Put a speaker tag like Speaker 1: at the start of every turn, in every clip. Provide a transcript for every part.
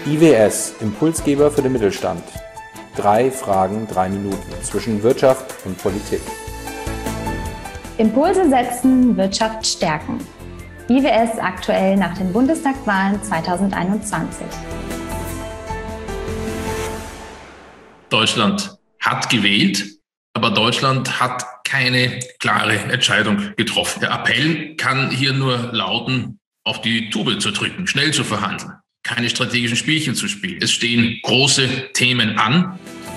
Speaker 1: IWS, Impulsgeber für den Mittelstand. 3 Fragen, 3 Minuten zwischen Wirtschaft und Politik.
Speaker 2: Impulse setzen, Wirtschaft stärken. IWS aktuell nach den Bundestagswahlen 2021.
Speaker 3: Deutschland hat gewählt, aber Deutschland hat keine klare Entscheidung getroffen. Der Appell kann hier nur lauten, auf die Tube zu drücken, schnell zu verhandeln, keine strategischen Spielchen zu spielen. Es stehen große Themen an.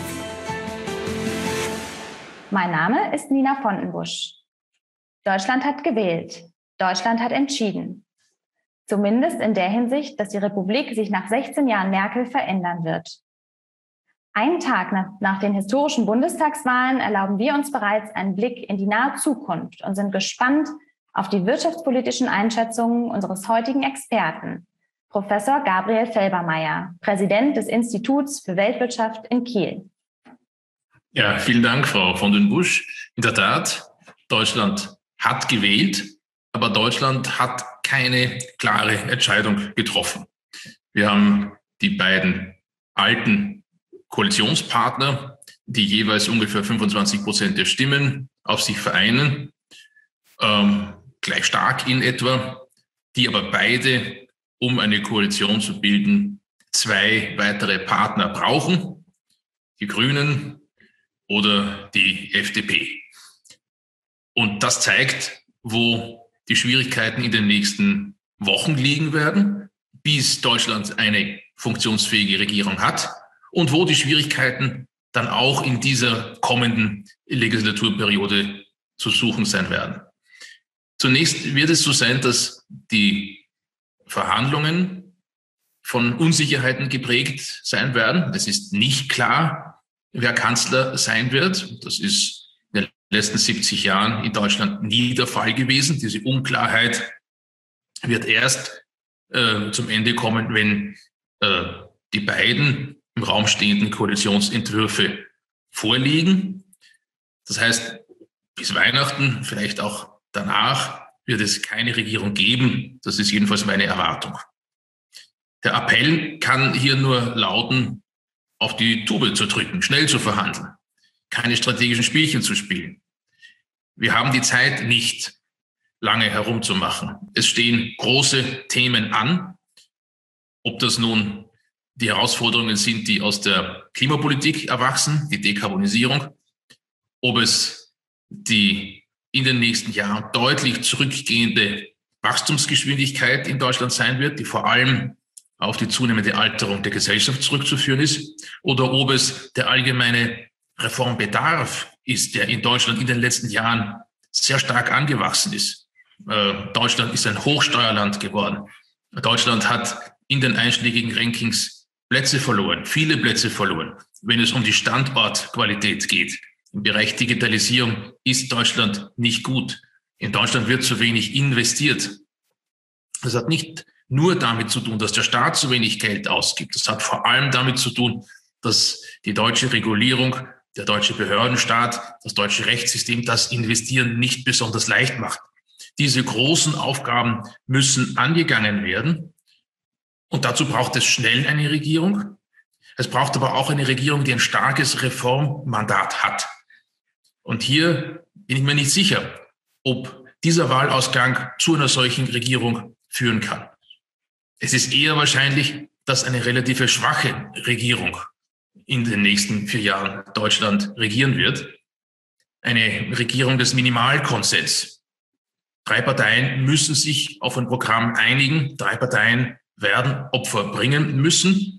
Speaker 2: Mein Name ist Nina Fontenbusch. Deutschland hat gewählt. Deutschland hat entschieden. Zumindest in der Hinsicht, dass die Republik sich nach 16 Jahren Merkel verändern wird. Einen Tag nach den historischen Bundestagswahlen erlauben wir uns bereits einen Blick in die nahe Zukunft und sind gespannt auf die wirtschaftspolitischen Einschätzungen unseres heutigen Experten, Professor Gabriel Felbermayr, Präsident des Instituts für Weltwirtschaft in Kiel.
Speaker 3: Ja, vielen Dank, Frau Fontenbusch. In der Tat, Deutschland hat gewählt, aber Deutschland hat keine klare Entscheidung getroffen. Wir haben die beiden alten Koalitionspartner, die jeweils ungefähr 25% der Stimmen auf sich vereinen, gleich stark in etwa, die aber beide, um eine Koalition zu bilden, 2 weitere Partner brauchen, die Grünen oder die FDP. Und das zeigt, wo die Schwierigkeiten in den nächsten Wochen liegen werden, bis Deutschland eine funktionsfähige Regierung hat und wo die Schwierigkeiten dann auch in dieser kommenden Legislaturperiode zu suchen sein werden. Zunächst wird es so sein, dass die Verhandlungen von Unsicherheiten geprägt sein werden. Es ist nicht klar, wer Kanzler sein wird. Das ist in den letzten 70 Jahren in Deutschland nie der Fall gewesen. Diese Unklarheit wird erst zum Ende kommen, wenn die beiden im Raum stehenden Koalitionsentwürfe vorliegen. Das heißt, bis Weihnachten, vielleicht auch danach, wird es keine Regierung geben. Das ist jedenfalls meine Erwartung. Der Appell kann hier nur lauten, auf die Tube zu drücken, schnell zu verhandeln, keine strategischen Spielchen zu spielen. Wir haben die Zeit nicht, lange herumzumachen. Es stehen große Themen an, ob das nun die Herausforderungen sind, die aus der Klimapolitik erwachsen, die Dekarbonisierung, ob es die in den nächsten Jahren deutlich zurückgehende Wachstumsgeschwindigkeit in Deutschland sein wird, die vor allem auf die zunehmende Alterung der Gesellschaft zurückzuführen ist, oder ob es der allgemeine Reformbedarf ist, der in Deutschland in den letzten Jahren sehr stark angewachsen ist. Deutschland ist ein Hochsteuerland geworden. Deutschland hat in den einschlägigen Rankings Plätze verloren, viele Plätze verloren, wenn es um die Standortqualität geht. Im Bereich Digitalisierung ist Deutschland nicht gut. In Deutschland wird zu wenig investiert. Das hat nicht nur damit zu tun, dass der Staat zu wenig Geld ausgibt. Das hat vor allem damit zu tun, dass die deutsche Regulierung, der deutsche Behördenstaat, das deutsche Rechtssystem das Investieren nicht besonders leicht macht. Diese großen Aufgaben müssen angegangen werden. Und dazu braucht es schnell eine Regierung. Es braucht aber auch eine Regierung, die ein starkes Reformmandat hat. Und hier bin ich mir nicht sicher, ob dieser Wahlausgang zu einer solchen Regierung führen kann. Es ist eher wahrscheinlich, dass eine relativ schwache Regierung in den nächsten 4 Jahren Deutschland regieren wird. Eine Regierung des Minimalkonsens. 3 Parteien müssen sich auf ein Programm einigen. 3 Parteien werden Opfer bringen müssen.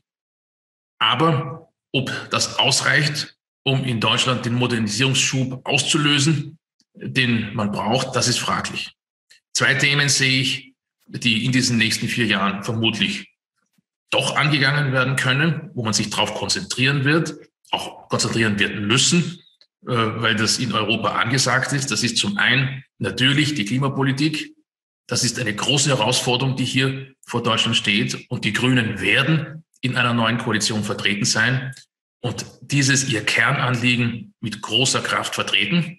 Speaker 3: Aber ob das ausreicht, um in Deutschland den Modernisierungsschub auszulösen, den man braucht, das ist fraglich. 2 Themen sehe ich, die in diesen nächsten 4 Jahren vermutlich doch angegangen werden können, wo man sich darauf konzentrieren wird, auch konzentrieren wird müssen, weil das in Europa angesagt ist. Das ist zum einen natürlich die Klimapolitik. Das ist eine große Herausforderung, die hier vor Deutschland steht. Und die Grünen werden in einer neuen Koalition vertreten sein und dieses ihr Kernanliegen mit großer Kraft vertreten.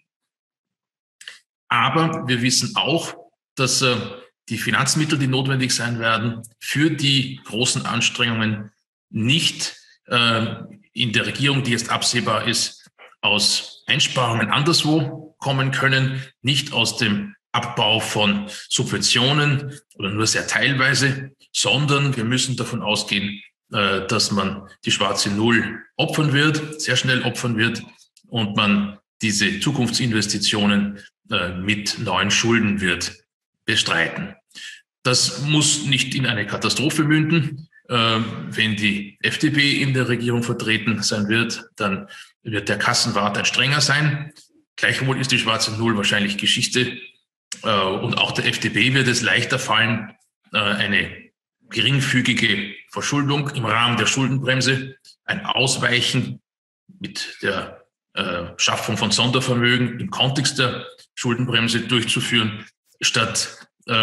Speaker 3: Aber wir wissen auch, dass die Finanzmittel, die notwendig sein werden für die großen Anstrengungen nicht in der Regierung, die jetzt absehbar ist, aus Einsparungen anderswo kommen können, nicht aus dem Abbau von Subventionen oder nur sehr teilweise, sondern wir müssen davon ausgehen, dass man die schwarze Null opfern wird, sehr schnell opfern wird und man diese Zukunftsinvestitionen mit neuen Schulden wird bestreiten. Das muss nicht in eine Katastrophe münden. Wenn die FDP in der Regierung vertreten sein wird, dann wird der Kassenwart ein strenger sein. Gleichwohl ist die schwarze Null wahrscheinlich Geschichte. Und auch der FDP wird es leichter fallen, eine geringfügige Verschuldung im Rahmen der Schuldenbremse, ein Ausweichen mit der Schaffung von Sondervermögen im Kontext der Schuldenbremse durchzuführen, statt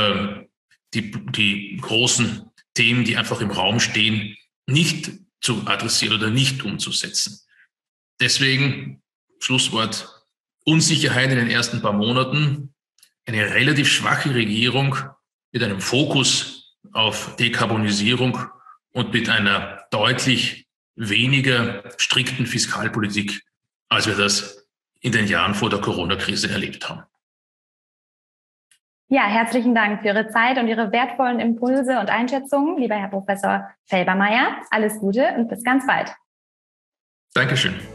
Speaker 3: die großen Themen, die einfach im Raum stehen, nicht zu adressieren oder nicht umzusetzen. Deswegen, Schlusswort, Unsicherheit in den ersten paar Monaten, eine relativ schwache Regierung mit einem Fokus auf Dekarbonisierung und mit einer deutlich weniger strikten Fiskalpolitik, als wir das in den Jahren vor der Corona-Krise erlebt haben.
Speaker 2: Ja, herzlichen Dank für Ihre Zeit und Ihre wertvollen Impulse und Einschätzungen, lieber Herr Professor Felbermayr. Alles Gute und bis ganz bald.
Speaker 3: Dankeschön.